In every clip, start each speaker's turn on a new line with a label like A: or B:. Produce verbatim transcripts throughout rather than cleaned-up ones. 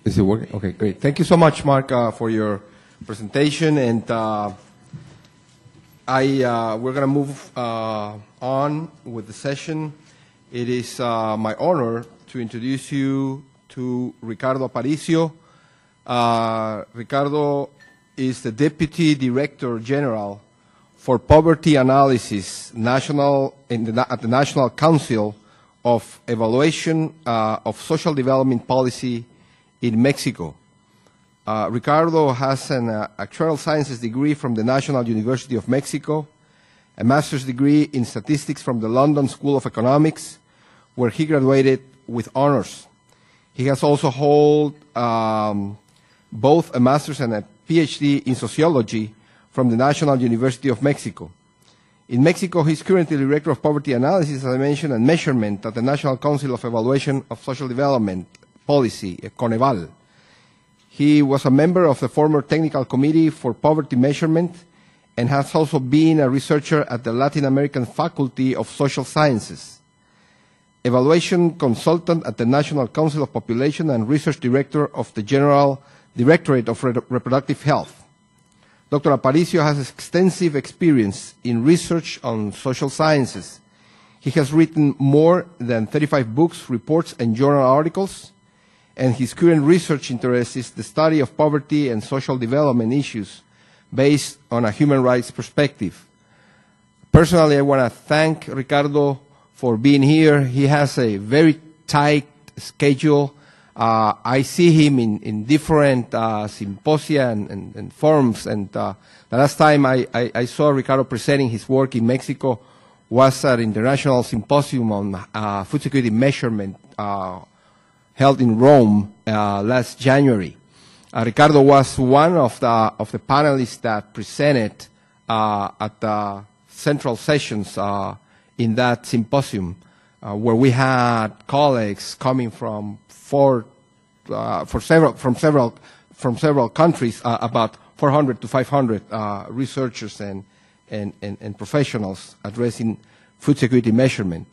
A: Is it working? Okay, great. Thank you so much, Mark, uh, for your presentation. And uh, I, uh, we're going to move uh, on with the session. It is uh, my honor to introduce you to Ricardo Aparicio. Uh, Ricardo is the Deputy Director General for Poverty Analysis National, in the, at the National Council of Evaluation uh, of Social Development Policy in Mexico. Uh, Ricardo has an uh, actuarial sciences degree from the National University of Mexico, a master's degree in statistics from the London School of Economics, where he graduated with honors. He has also held um, both a master's and a PhD in sociology from the National University of Mexico. In Mexico, he is currently Director of Poverty Analysis, as I mentioned, and Measurement at the National Council of Evaluation of Social Development Policy, Coneval. He was a member of the former Technical Committee for Poverty Measurement and has also been a researcher at the Latin American Faculty of Social Sciences, evaluation consultant at the National Council of Population, and research director of the General Directorate of Re- Reproductive Health. Doctor Aparicio has extensive experience in research on social sciences. He has written more than thirty-five books, reports, and journal articles, and his current research interest is the study of poverty and social development issues based on a human rights perspective. Personally, I want to thank Ricardo for being here. He has a very tight schedule. Uh, I see him in, in different uh, symposia and, and, and forums, and uh, the last time I, I, I saw Ricardo presenting his work in Mexico was at International Symposium on uh, Food Security Measurement, uh, held in Rome uh, last January. Uh, Ricardo was one of the of the panelists that presented uh, at the central sessions uh, in that symposium, uh, where we had colleagues coming from four, uh, for several from several from several countries, uh, about four hundred to five hundred uh, researchers and, and and and professionals addressing food security measurement.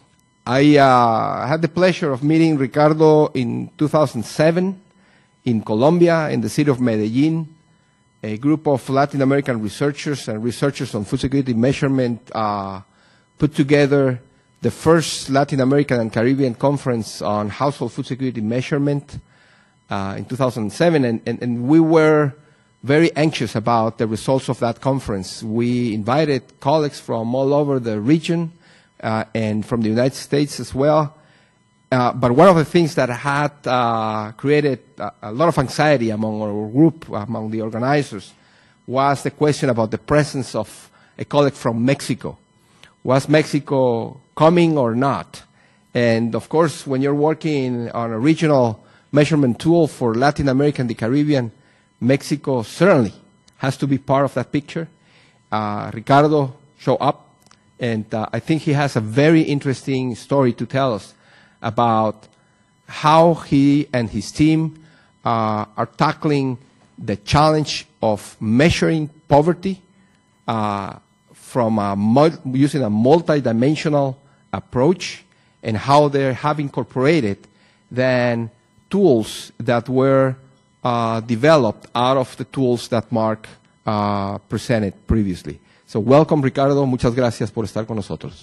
A: I uh, had the pleasure of meeting Ricardo in two thousand seven in Colombia, in the city of Medellin. A group of Latin American researchers and researchers on food security measurement uh, put together the first Latin American and Caribbean conference on household food security measurement uh, in two thousand seven, and, and, and we were very anxious about the results of that conference. We invited colleagues from all over the region, Uh, and from the United States as well. Uh, but one of the things that had uh, created a, a lot of anxiety among our group, among the organizers, was the question about the presence of a colleague from Mexico. Was Mexico coming or not? And of course, when you're working on a regional measurement tool for Latin America and the Caribbean, Mexico certainly has to be part of that picture. Uh, Ricardo showed up. And uh, I think he has a very interesting story to tell us about how he and his team uh, are tackling the challenge of measuring poverty uh, from a mul- using a multidimensional approach, and how they have incorporated then tools that were uh, developed out of the tools that Mark uh, presented previously. So welcome, Ricardo. Muchas gracias por estar con nosotros.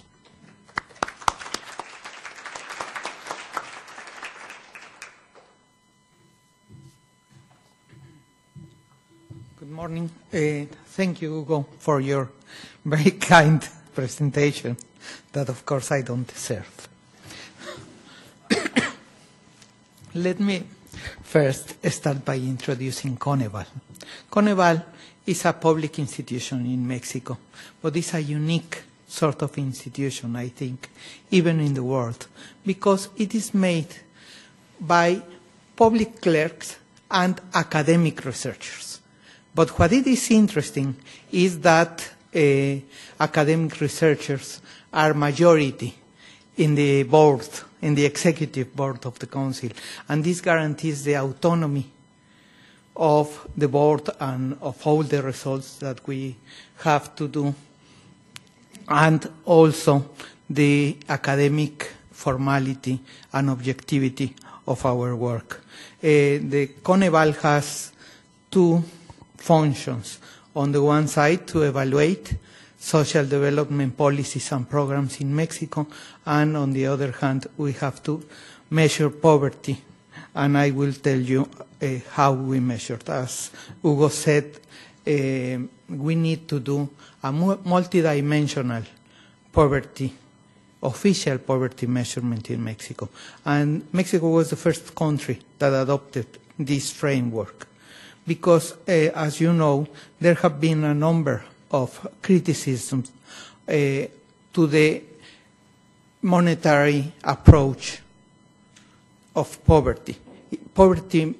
B: Good morning. Uh, thank you, Hugo, for your very kind presentation that, of course, I don't deserve. Let me first start by introducing Coneval. Coneval is a public institution in Mexico, but it's a unique sort of institution, I think, even in the world, because it is made by public clerks and academic researchers. But what it is interesting is that uh, academic researchers are majority in the board, in the executive board of the council, and this guarantees the autonomy of the board and of all the results that we have to do, and also the academic formality and objectivity of our work. the Coneval has two functions. On the one side, to evaluate social development policies and programs in Mexico, and on the other hand, we have to measure poverty. And I will tell you uh, how we measure. As Hugo said, uh, we need to do a multidimensional poverty, official poverty measurement in Mexico. And Mexico was the first country that adopted this framework. Because, uh, as you know, there have been a number of criticisms uh, to the monetary approach of poverty. Poverty,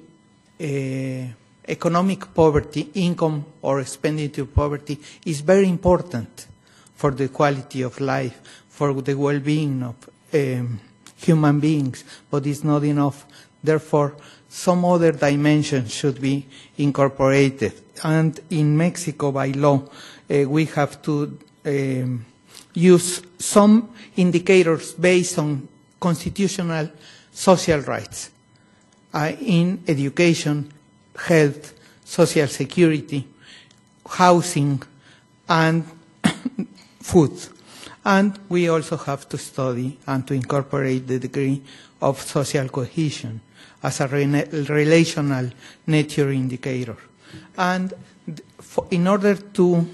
B: uh, economic poverty, income or expenditure poverty is very important for the quality of life, for the well-being of um, human beings, but it's not enough. Therefore, some other dimensions should be incorporated. And in Mexico, by law, uh, we have to um, use some indicators based on constitutional social rights uh, in education, health, social security, housing, and food. And we also have to study and to incorporate the degree of social cohesion as a re relational nature indicator. And for, in order to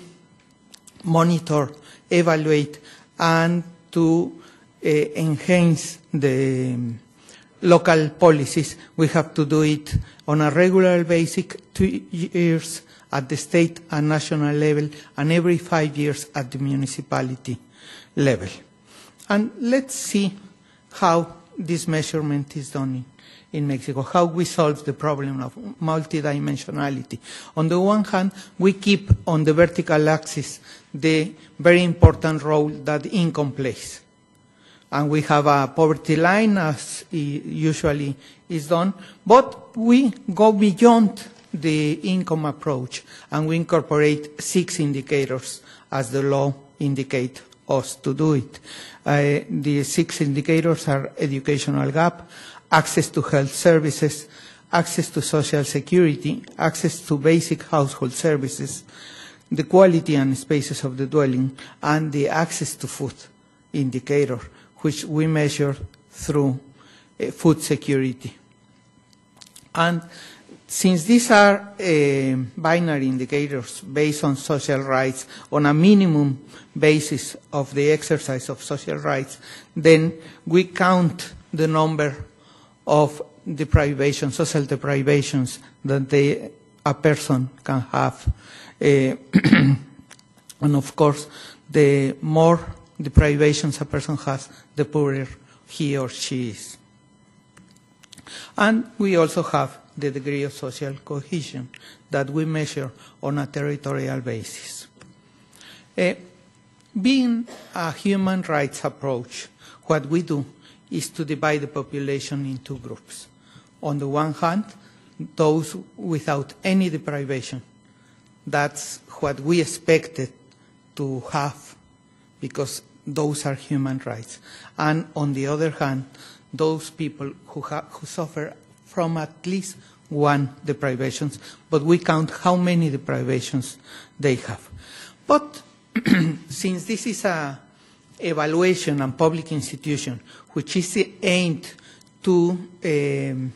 B: monitor, evaluate, and to uh, enhance the um, local policies, we have to do it on a regular basis, two years at the state and national level, and every five years at the municipality level. And let's see how this measurement is done in, in Mexico, how we solve the problem of multidimensionality. On the one hand, we keep on the vertical axis the very important role that income plays. And we have a poverty line, as usually is done, but we go beyond the income approach, and we incorporate six indicators as the law indicates us to do it. Uh, the six indicators are educational gap, access to health services, access to social security, access to basic household services, the quality and spaces of the dwelling, and the access to food indicator, which we measure through uh, food security. And since these are uh, binary indicators based on social rights, on a minimum basis of the exercise of social rights, then we count the number of deprivations, social deprivations that they, a person can have. Uh, and of course, the more deprivations a person has, the poorer he or she is. And we also have the degree of social cohesion that we measure on a territorial basis. Uh, being a human rights approach, what we do is to divide the population in two groups. On the one hand, those without any deprivation. That's what we expected to have, because those are human rights. And on the other hand, those people who, ha who suffer from at least one deprivations, but we count how many deprivations they have. But since this is a evaluation and public institution which is aimed to um,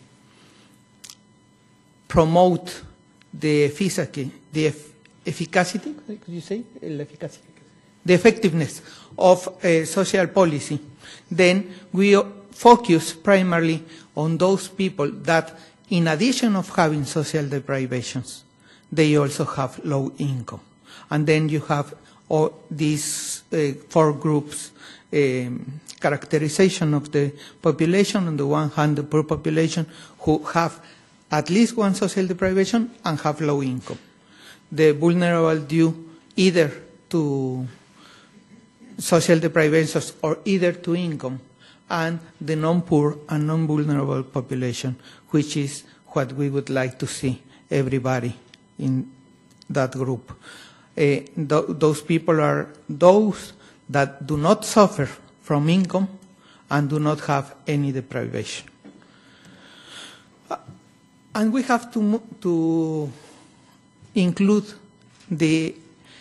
B: promote the efficacy, the eff efficacy, could you say, efficacy? The effectiveness of uh, social policy, then we focus primarily on those people that, in addition of having social deprivations, they also have low income. And then you have all these uh, four groups, um, characterization of the population. On the one hand, the poor population who have at least one social deprivation and have low income. The vulnerable due either to social deprivations or either to income, and the non-poor and non-vulnerable population, which is what we would like to see everybody in that group. Uh, th those people are those that do not suffer from income and do not have any deprivation. Uh, and we have to, mo- to include the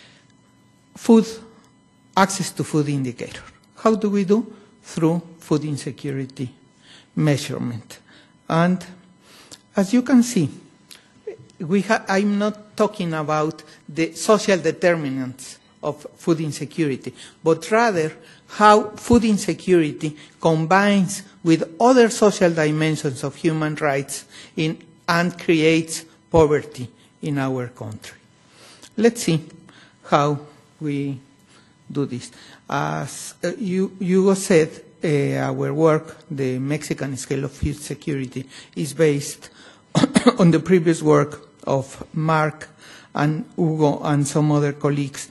B: food, access to food indicator. How do we do? Through food insecurity measurement. And as you can see, we ha- I'm not talking about the social determinants of food insecurity, but rather how food insecurity combines with other social dimensions of human rights in, and creates poverty in our country. Let's see how we do this. As uh, you, you said, uh, our work, the Mexican scale of food security, is based on the previous work of Mark and Hugo and some other colleagues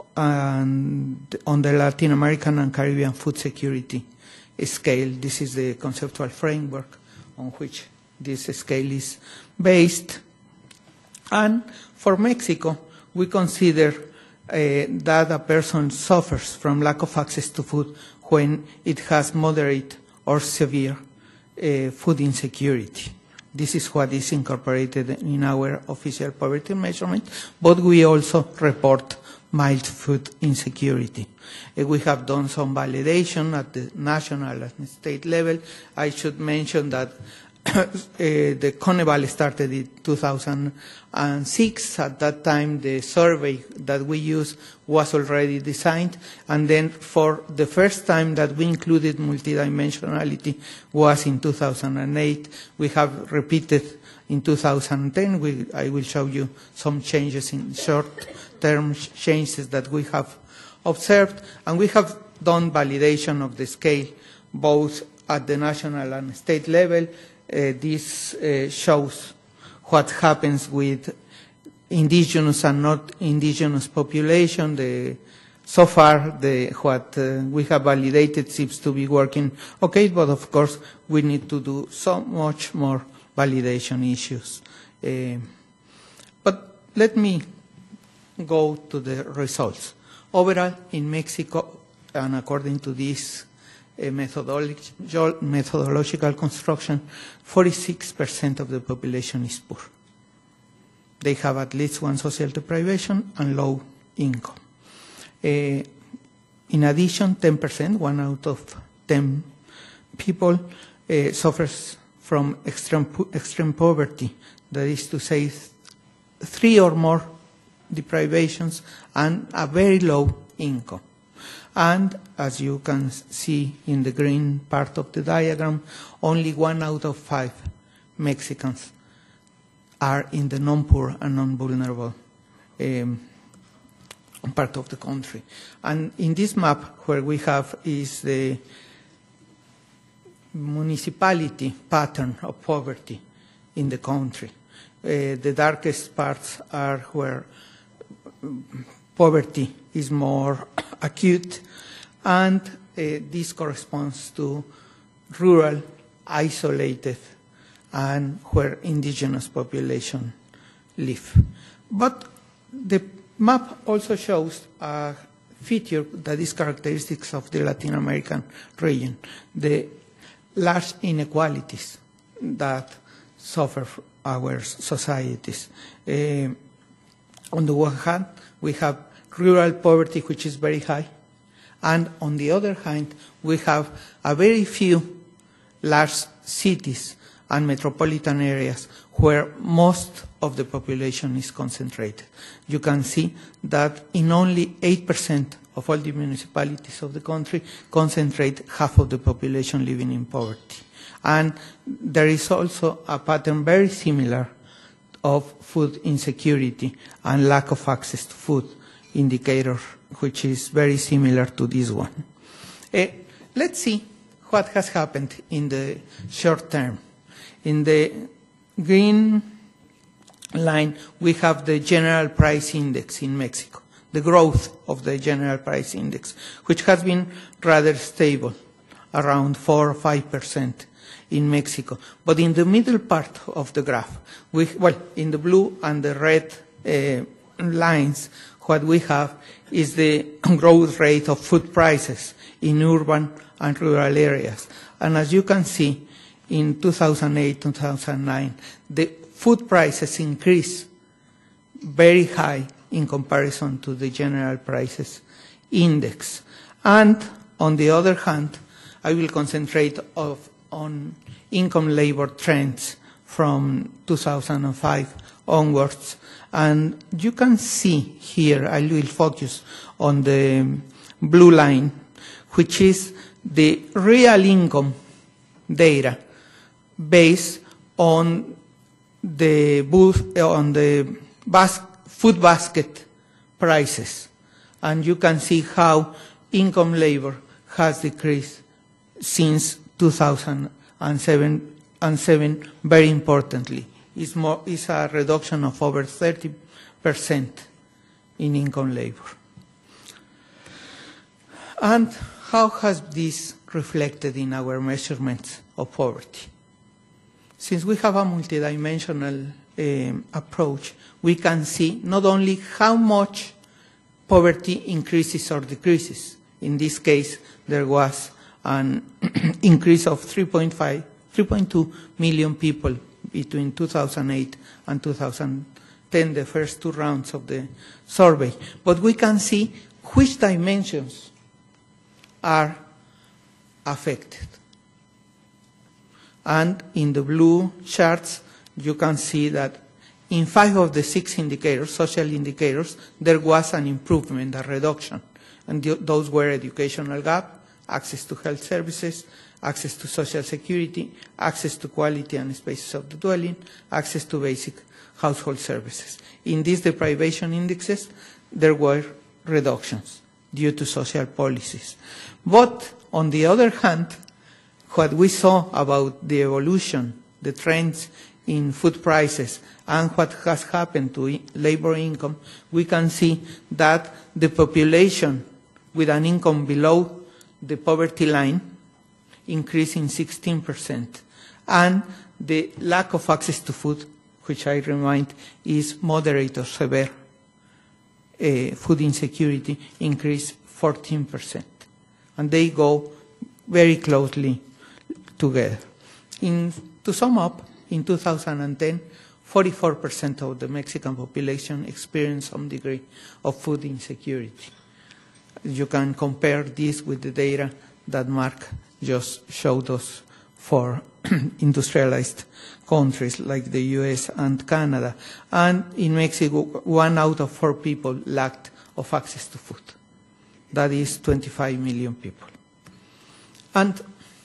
B: and on the Latin American and Caribbean food security scale. This is the conceptual framework on which this scale is based. And for Mexico, we consider uh, that a person suffers from lack of access to food when it has moderate or severe uh, food insecurity. This is what is incorporated in our official poverty measurement, but we also report mild food insecurity. Uh, we have done some validation at the national and state level. I should mention that uh, the Coneval started in two thousand six. At that time, the survey that we used was already designed, and then for the first time that we included multidimensionality was in two thousand eight. We have repeated in two thousand ten. We, I will show you some changes in short-term changes that we have observed, and we have done validation of the scale both at the national and state level. Uh, this uh, shows what happens with indigenous and not indigenous population. The, so far, the, what uh, we have validated seems to be working okay, but of course we need to do so much more validation issues. Uh, but let me go to the results. Overall, in Mexico, and according to this uh, methodological, methodological construction, forty-six percent of the population is poor. They have at least one social deprivation and low income. Uh, in addition, ten percent, one out of ten people, uh, suffers from extreme, extreme poverty, that is to say, three or more deprivations and a very low income. And as you can see in the green part of the diagram, only one out of five Mexicans are in the non-poor and non-vulnerable um, part of the country. And in this map, where we have is the municipality pattern of poverty in the country. Uh, the darkest parts are where poverty is more acute, and uh, this corresponds to rural, isolated, and where indigenous population live. But the map also shows a feature that is characteristic of the Latin American region, the large inequalities that suffer our societies. Uh, on the one hand, we have rural poverty, which is very high, and on the other hand, we have a very few large cities and metropolitan areas where most of the population is concentrated. You can see that in only eight percent of all the municipalities of the country concentrate half of the population living in poverty. And there is also a pattern very similar of food insecurity and lack of access to food indicator, which is very similar to this one. Uh, let's see what has happened in the short term. In the green line, we have the general price index in Mexico, the growth of the general price index, which has been rather stable, around four or five percent in Mexico. But in the middle part of the graph, we, well, in the blue and the red uh, lines, what we have is the growth rate of food prices in urban and rural areas. And as you can see, in two thousand eight, two thousand nine, the food prices increase very high in comparison to the general prices index. And on the other hand, I will concentrate of, on income labor trends from two thousand five onwards. And you can see here, I will focus on the blue line, which is the real income data based on the booth, on the bas food basket prices. And you can see how income labor has decreased since two thousand seven, and seven very importantly. It's, more, it's a reduction of over thirty percent in income labor. And how has this reflected in our measurements of poverty? Since we have a multidimensional um, approach, we can see not only how much poverty increases or decreases. In this case, there was an increase of three point five, three point two million people between two thousand eight and two thousand ten, the first two rounds of the survey. But we can see which dimensions are affected. And in the blue charts, you can see that in five of the six indicators, social indicators, there was an improvement, a reduction. And th those were educational gap, access to health services, access to social security, access to quality and spaces of the dwelling, access to basic household services. In these deprivation indexes, there were reductions due to social policies. But on the other hand, what we saw about the evolution, the trends in food prices, and what has happened to labor income, we can see that the population with an income below the poverty line increasing sixteen percent. And the lack of access to food, which I remind is moderate or severe uh, food insecurity, increased fourteen percent. And they go very closely together. In, to sum up, in two thousand ten, forty-four percent of the Mexican population experienced some degree of food insecurity. You can compare this with the data that Mark just showed us for industrialized countries like the U S and Canada. And in Mexico, one out of four people lacked of access to food. That is twenty-five million people. And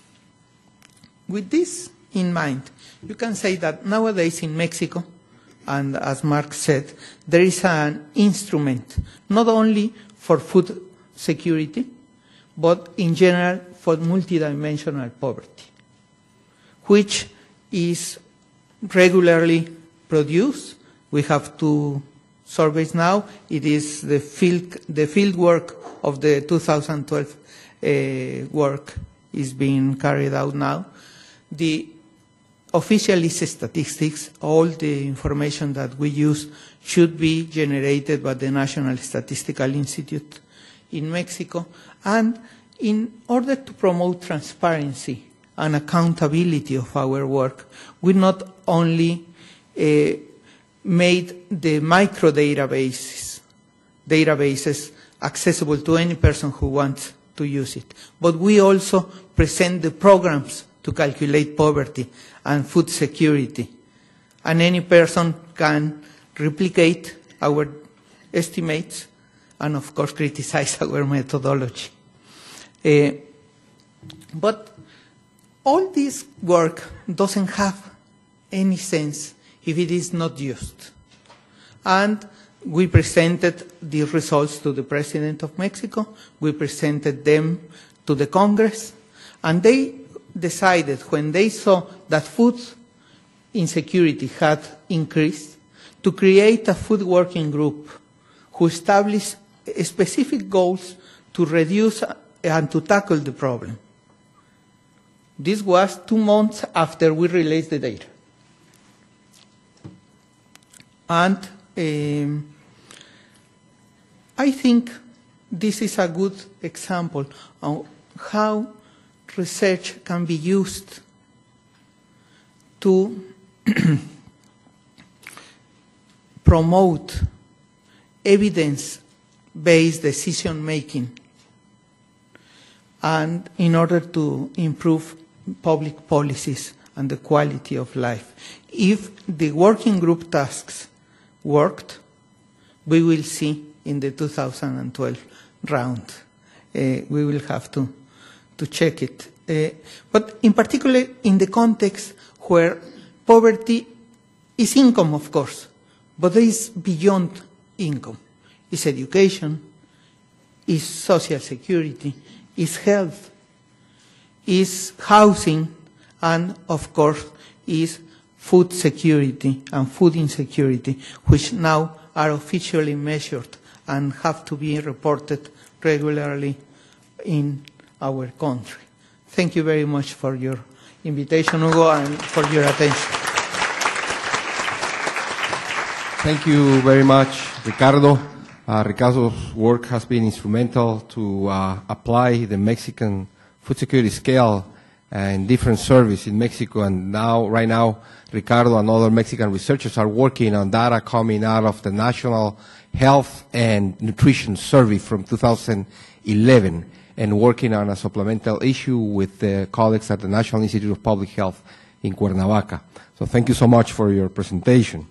B: with this in mind, you can say that nowadays in Mexico, and as Mark said, there is an instrument not only for food security, but in general for multidimensional poverty, which is regularly produced. We have two surveys now. It is the field, the field work of the two thousand twelve uh, work is being carried out now. The official list statistics, all the information that we use should be generated by the National Statistical Institute in Mexico. And in order to promote transparency and accountability of our work, we not only uh, made the micro databases, databases accessible to any person who wants to use it, but we also present the programs to calculate poverty and food security. And any person can replicate our estimates and, of course, criticize our methodology. Uh, but all this work doesn't have any sense if it is not used. And we presented the results to the President of Mexico. We presented them to the Congress. And they decided, when they saw that food insecurity had increased, to create a food working group who established specific goals to reduce and to tackle the problem. This was two months after we released the data. And um, I think this is a good example of how research can be used to promote evidence-based decision-making and in order to improve public policies and the quality of life. If the working group tasks worked, we will see in the two thousand twelve round. Uh, we will have to, to check it. Uh, but in particular, in the context where poverty is income, of course, but it is beyond income. It's education, it's social security, it's health, it's housing, and of course, is food security and food insecurity, which now are officially measured and have to be reported regularly in our country. Thank you very much for your invitation, Hugo, and for your attention.
A: Thank you very much, Ricardo. Uh, Ricardo's work has been instrumental to uh, apply the Mexican food security scale and different services in Mexico, and now, right now, Ricardo and other Mexican researchers are working on data coming out of the National Health and Nutrition Survey from two thousand eleven, and working on a supplemental issue with the colleagues at the National Institute of Public Health in Cuernavaca. So thank you so much for your presentation.